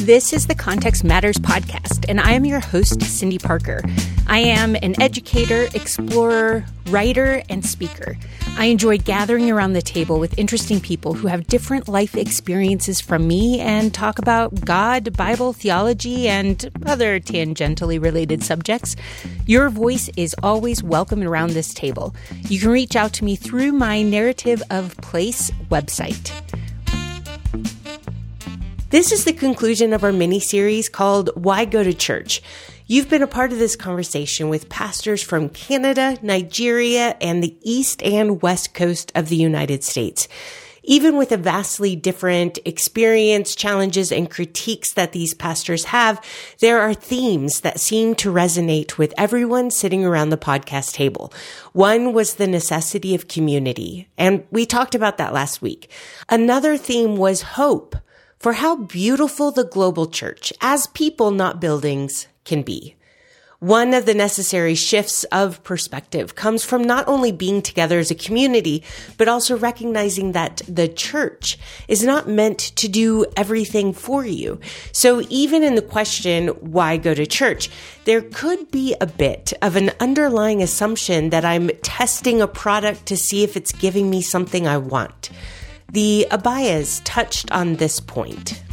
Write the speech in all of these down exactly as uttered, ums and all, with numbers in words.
This is the Context Matters podcast, and I am your host, Cindy Parker. I am an educator, explorer, writer, and speaker. I enjoy gathering around the table with interesting people who have different life experiences from me and talk about God, Bible, theology, and other tangentially related subjects. Your voice is always welcome around this table. You can reach out to me through my Narrative of Place website. This is the conclusion of our mini-series called Why Go to Church? You've been a part of this conversation with pastors from Canada, Nigeria, and the East and West Coast of the United States. Even with a vastly different experience, challenges, and critiques that these pastors have, there are themes that seem to resonate with everyone sitting around the podcast table. One was the necessity of community, and we talked about that last week. Another theme was hope for how beautiful the global church, as people, not buildings, can be. One of the necessary shifts of perspective comes from not only being together as a community, but also recognizing that the church is not meant to do everything for you. So even in the question, why go to church, there could be a bit of an underlying assumption that I'm testing a product to see if it's giving me something I want. The Abayas touched on this point.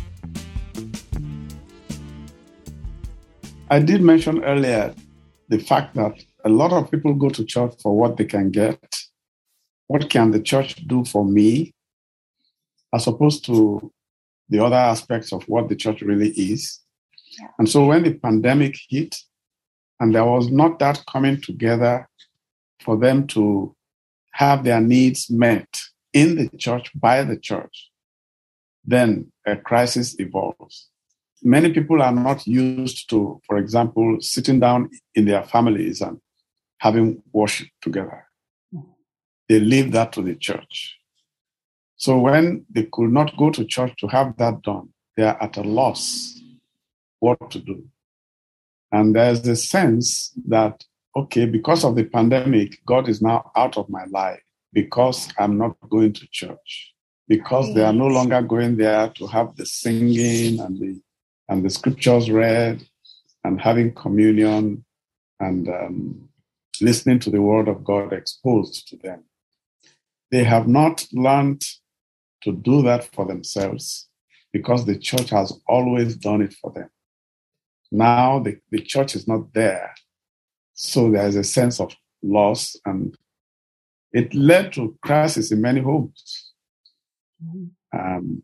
I did mention earlier the fact that a lot of people go to church for what they can get. What can the church do for me? As opposed to the other aspects of what the church really is. And so when the pandemic hit, and there was not that coming together for them to have their needs met in the church, by the church, then a crisis evolves. Many people are not used to, for example, sitting down in their families and having worship together. They leave that to the church. So when they could not go to church to have that done, they are at a loss what to do. And there's a sense that, okay, because of the pandemic, God is now out of my life because I'm not going to church, because they are no longer going there to have the singing and the and the scriptures read, and having communion, and um, listening to the word of God exposed to them. They have not learned to do that for themselves because the church has always done it for them. Now the, the church is not there, so there is a sense of loss, and it led to crisis in many homes. Mm-hmm. Um,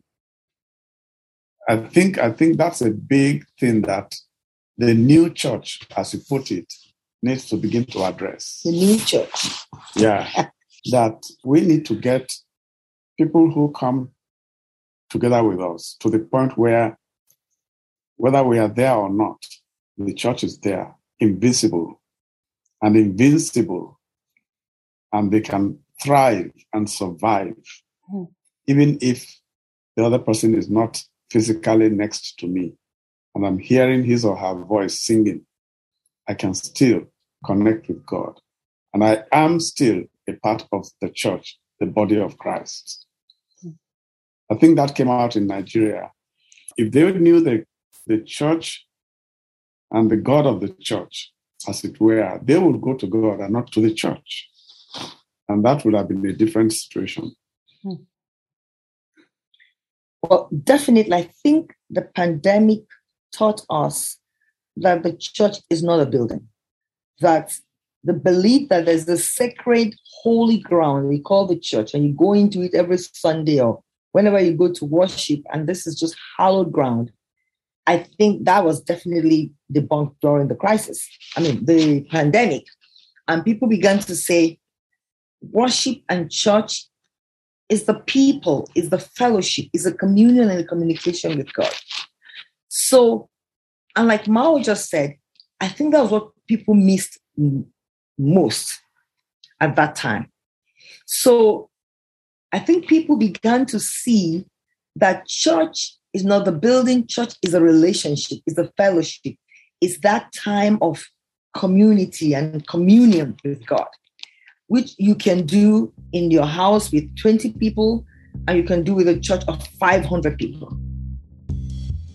I think I think that's a big thing that the new church, as you put it, needs to begin to address. The new church. Yeah. That we need to get people who come together with us to the point where, whether we are there or not, the church is there, invisible and invincible, and they can thrive and survive, mm. even if the other person is not physically next to me, and I'm hearing his or her voice singing, I can still connect with God. And I am still a part of the church, the body of Christ. I think that came out in Nigeria. If they knew the, the church and the God of the church, as it were, they would go to God and not to the church. And that would have been a different situation. Hmm. Well, definitely, I think the pandemic taught us that the church is not a building, that the belief that there's a sacred, holy ground we call the church, and you go into it every Sunday or whenever you go to worship, and this is just hallowed ground. I think that was definitely debunked during the crisis. I mean, the pandemic. And people began to say, worship and church is the people, is the fellowship, is the communion and the communication with God. So, and like Mao just said, I think that was what people missed most at that time. So I think people began to see that church is not the building, church is a relationship, is a fellowship, is that time of community and communion with God, which you can do in your house with twenty people, and you can do with a church of five hundred people.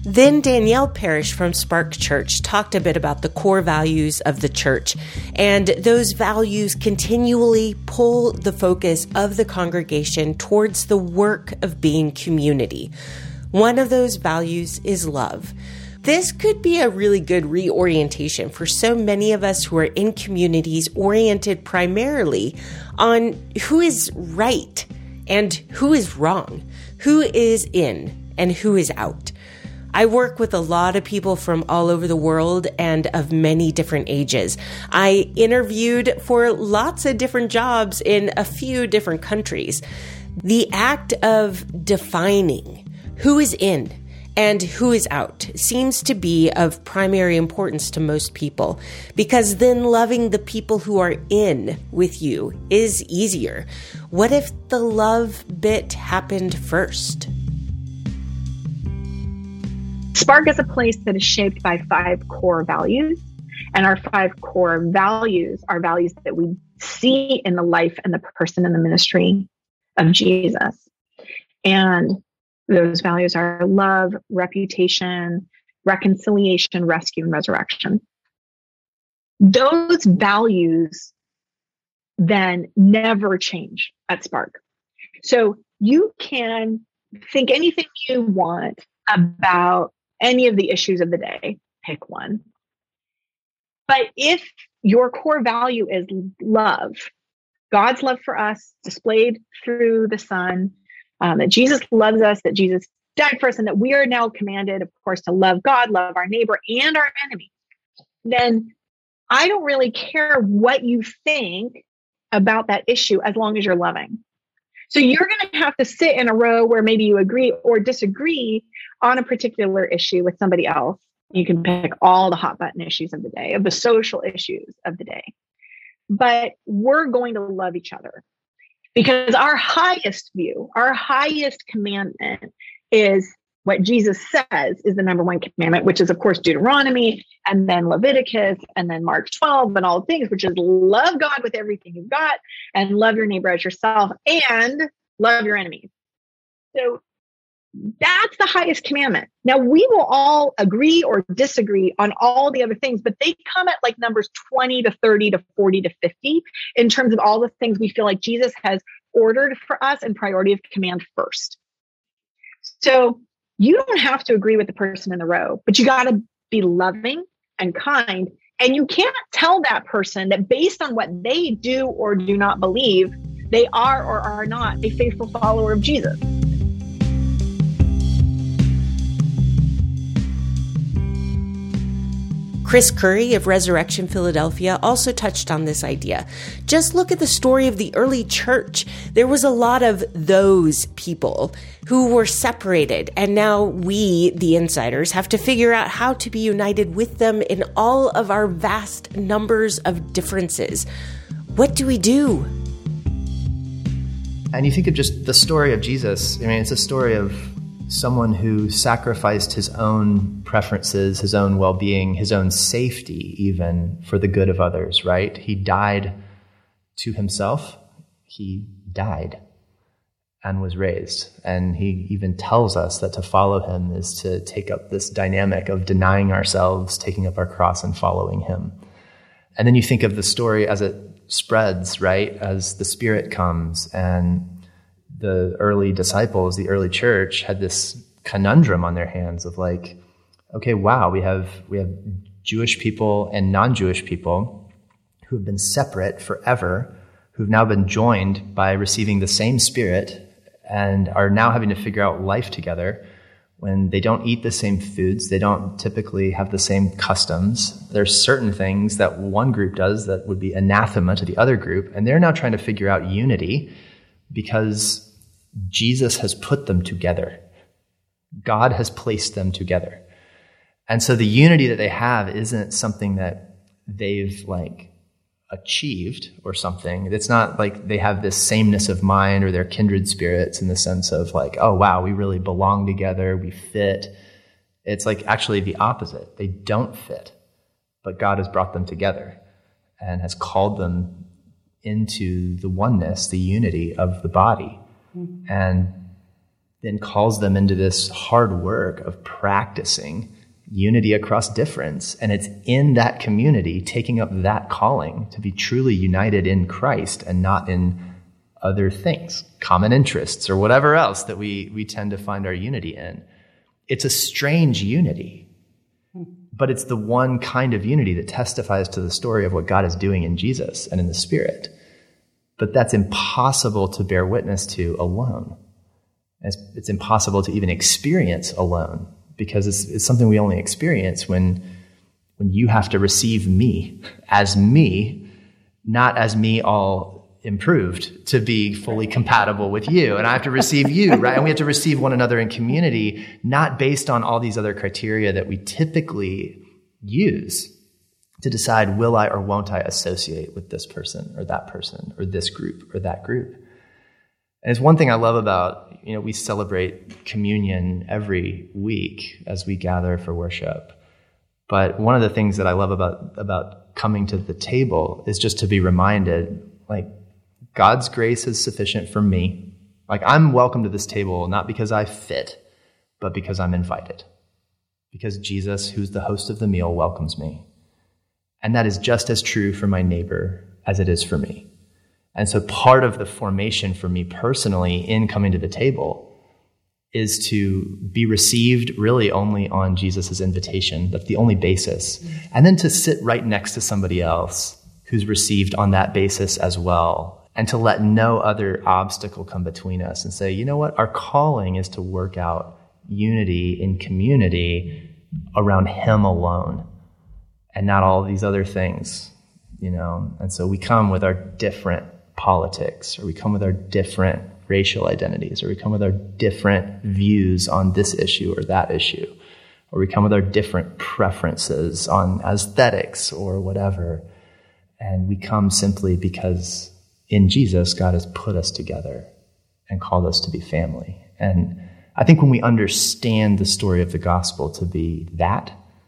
Then Danielle Parrish from Spark Church talked a bit about the core values of the church, and those values continually pull the focus of the congregation towards the work of being community. One of those values is love. This could be a really good reorientation for so many of us who are in communities oriented primarily on who is right and who is wrong, who is in and who is out. I work with a lot of people from all over the world and of many different ages. I interviewed for lots of different jobs in a few different countries. The act of defining who is in and who is out seems to be of primary importance to most people, because then loving the people who are in with you is easier. What if the love bit happened first? Spark is a place that is shaped by five core values, and our five core values are values that we see in the life and the person and the ministry of Jesus. And those values are love, reputation, reconciliation, rescue, and resurrection. Those values then never change at Spark. So you can think anything you want about any of the issues of the day, pick one. But if your core value is love, God's love for us displayed through the Son, um, that Jesus loves us, that Jesus died for us, and that we are now commanded, of course, to love God, love our neighbor and our enemy, then I don't really care what you think about that issue as long as you're loving. So you're going to have to sit in a row where maybe you agree or disagree on a particular issue with somebody else. You can pick all the hot button issues of the day, of the social issues of the day. But we're going to love each other, because our highest view, our highest commandment is what Jesus says is the number one commandment, which is, of course, Deuteronomy, and then Leviticus, and then Mark twelve, and all things, which is love God with everything you've got, and love your neighbor as yourself, and love your enemies. So that's the highest commandment. Now, we will all agree or disagree on all the other things, but they come at like numbers twenty to thirty to forty to fifty in terms of all the things we feel like Jesus has ordered for us and priority of command first. So you don't have to agree with the person in the row, but you got to be loving and kind. And you can't tell that person that based on what they do or do not believe, they are or are not a faithful follower of Jesus. Chris Curry of Resurrection Philadelphia also touched on this idea. Just look at the story of the early church. There was a lot of those people who were separated, and now we, the insiders, have to figure out how to be united with them in all of our vast numbers of differences. What do we do? And you think of just the story of Jesus. I mean, it's a story of someone who sacrificed his own preferences, his own well-being, his own safety even for the good of others, right? He died to himself. He died and was raised. And he even tells us that to follow him is to take up this dynamic of denying ourselves, taking up our cross and following him. And then you think of the story as it spreads, right? As the Spirit comes, and the early disciples, the early church, had this conundrum on their hands of like, okay, wow, we have we have Jewish people and non-Jewish people who have been separate forever, who've now been joined by receiving the same Spirit and are now having to figure out life together when they don't eat the same foods, they don't typically have the same customs. There's certain things that one group does that would be anathema to the other group, and they're now trying to figure out unity because Jesus has put them together. God has placed them together. And so the unity that they have isn't something that they've like achieved or something. It's not like they have this sameness of mind or they're kindred spirits in the sense of like, oh wow, we really belong together, we fit. It's like actually the opposite. They don't fit, but God has brought them together and has called them into the oneness, the unity of the body. And then calls them into this hard work of practicing unity across difference. And it's in that community taking up that calling to be truly united in Christ and not in other things, common interests or whatever else that we, we tend to find our unity in. It's a strange unity, but it's the one kind of unity that testifies to the story of what God is doing in Jesus and in the Spirit. But that's impossible to bear witness to alone. It's, it's impossible to even experience alone, because it's, it's something we only experience when, when you have to receive me as me, not as me all improved to be fully compatible with you. And I have to receive you, right? And we have to receive one another in community, not based on all these other criteria that we typically use to decide, will I or won't I associate with this person or that person or this group or that group. And it's one thing I love about, you know, we celebrate communion every week as we gather for worship. But one of the things that I love about, about coming to the table is just to be reminded, like, God's grace is sufficient for me. Like, I'm welcome to this table, not because I fit, but because I'm invited. Because Jesus, who's the host of the meal, welcomes me. And that is just as true for my neighbor as it is for me. And so part of the formation for me personally in coming to the table is to be received really only on Jesus' invitation. That's the only basis. And then to sit right next to somebody else who's received on that basis as well, and to let no other obstacle come between us and say, you know what, our calling is to work out unity in community around Him alone and not all these other things, you know. And so we come with our different politics, or we come with our different racial identities, or we come with our different views on this issue or that issue, or we come with our different preferences on aesthetics or whatever. And we come simply because in Jesus, God has put us together and called us to be family. And I think when we understand the story of the gospel to be that,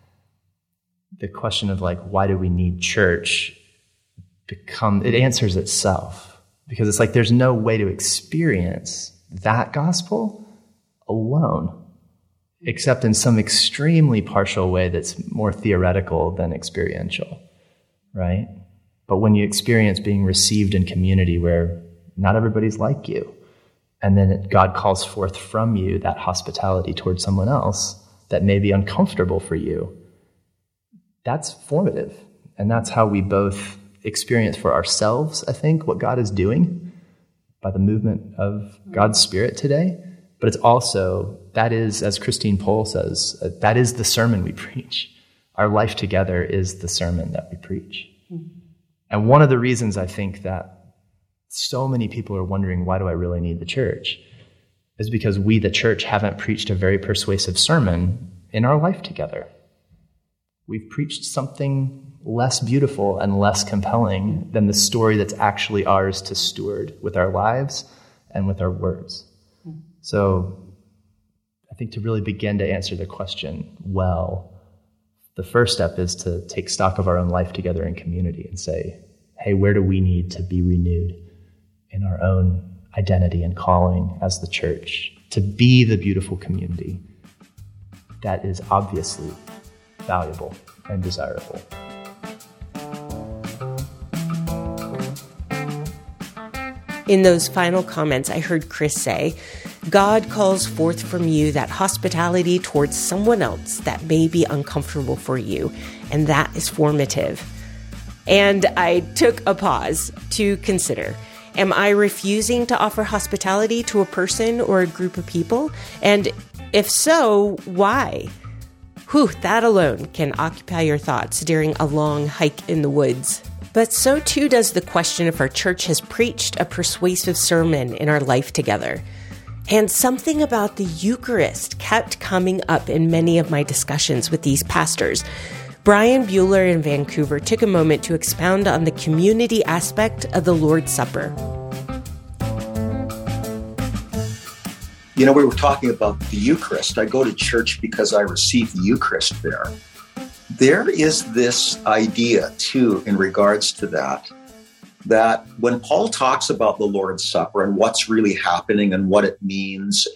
the question of, like, why do we need church become, it answers itself. Because it's like there's no way to experience that gospel alone, except in some extremely partial way that's more theoretical than experiential, right? But when you experience being received in community where not everybody's like you, and then God calls forth from you that hospitality towards someone else that may be uncomfortable for you, that's formative. And that's how we both experience for ourselves, I think, what God is doing by the movement of God's Spirit today. But it's also, that is, as Christine Pohl says, uh, that is the sermon we preach. Our life together is the sermon that we preach. Mm-hmm. And one of the reasons I think that so many people are wondering, why do I really need the church, is because we, the church, haven't preached a very persuasive sermon in our life together. We've preached something less beautiful and less compelling than the story that's actually ours to steward with our lives and with our words. So I think to really begin to answer the question well, the first step is to take stock of our own life together in community and say, hey, where do we need to be renewed in our own identity and calling as the church to be the beautiful community that is obviously valuable and desirable. In those final comments, I heard Chris say, God calls forth from you that hospitality towards someone else that may be uncomfortable for you, and that is formative. And I took a pause to consider, am I refusing to offer hospitality to a person or a group of people? And if so, why? Whew, that alone can occupy your thoughts during a long hike in the woods. But so too does the question if our church has preached a persuasive sermon in our life together. And something about the Eucharist kept coming up in many of my discussions with these pastors. Brian Bueller in Vancouver took a moment to expound on the community aspect of the Lord's Supper. You know, we were talking about the Eucharist. I go to church because I receive the Eucharist there. There is this idea, too, in regards to that, that when Paul talks about the Lord's Supper and what's really happening and what it means,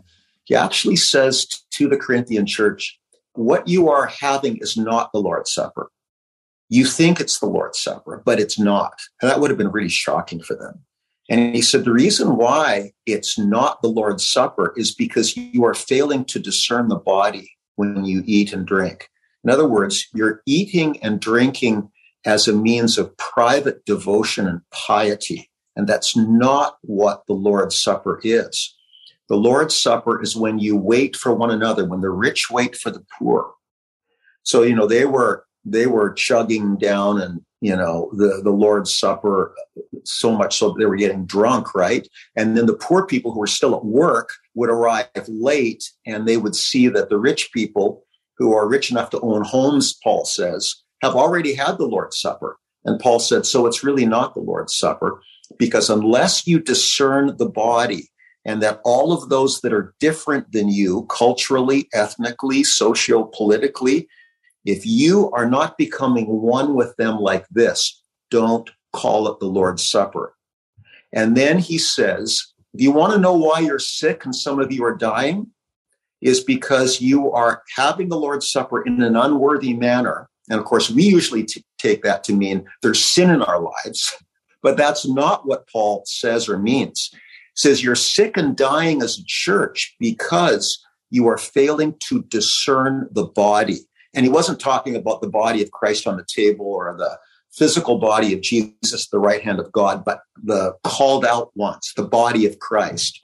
He actually says to the Corinthian church, what you are having is not the Lord's Supper. You think it's the Lord's Supper, but it's not. And that would have been really shocking for them. And he said, the reason why it's not the Lord's Supper is because you are failing to discern the body when you eat and drink. In other words, you're eating and drinking as a means of private devotion and piety. And that's not what the Lord's Supper is. The Lord's Supper is when you wait for one another, when the rich wait for the poor. So, you know, they were they were chugging down and, you know, the, the Lord's Supper so much so that they were getting drunk, right? And then the poor people who were still at work would arrive late, and they would see that the rich people who are rich enough to own homes, Paul says, have already had the Lord's Supper. And Paul said, so it's really not the Lord's Supper, because unless you discern the body, and that all of those that are different than you, culturally, ethnically, socio-politically, if you are not becoming one with them like this, don't call it the Lord's Supper. And then he says, if you want to know why you're sick and some of you are dying, is because you are having the Lord's Supper in an unworthy manner. And of course, we usually t- take that to mean there's sin in our lives, but that's not what Paul says or means. He says you're sick and dying as a church because you are failing to discern the body. And he wasn't talking about the body of Christ on the table or the physical body of Jesus, the right hand of God, but the called out ones, the body of Christ.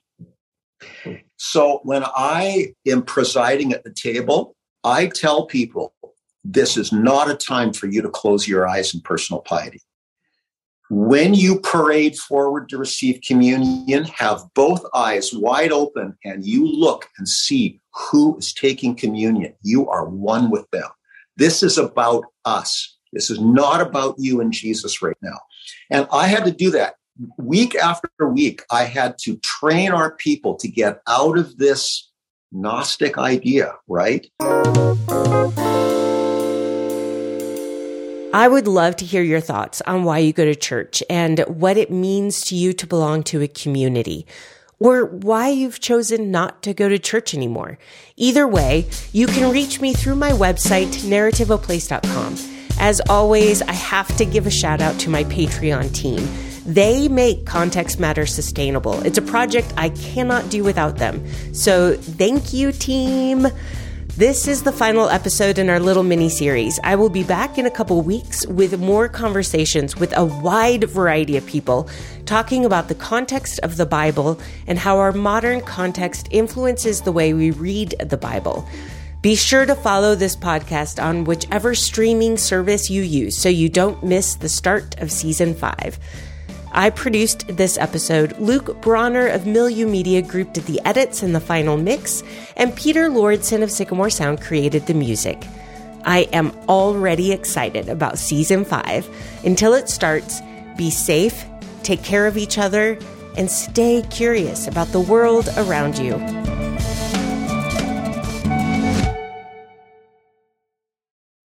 So when I am presiding at the table, I tell people, this is not a time for you to close your eyes in personal piety. When you parade forward to receive communion, have both eyes wide open and you look and see who is taking communion. You are one with them. This is about us. This is not about you and Jesus right now. And I had to do that. Week after week, I had to train our people to get out of this Gnostic idea, right? I would love to hear your thoughts on why you go to church and what it means to you to belong to a community, or why you've chosen not to go to church anymore. Either way, you can reach me through my website, narrative a place dot com. As always, I have to give a shout out to my Patreon team. They make Context Matter sustainable. It's a project I cannot do without them. So thank you, team. This is the final episode in our little mini-series. I will be back in a couple weeks with more conversations with a wide variety of people, talking about the context of the Bible and how our modern context influences the way we read the Bible. Be sure to follow this podcast on whichever streaming service you use so you don't miss the start of season five. I produced this episode. Luke Bronner of Milieu Media Group did the edits and the final mix, and Peter Lordson of Sycamore Sound created the music. I am already excited about season five. Until it starts, be safe, take care of each other, and stay curious about the world around you.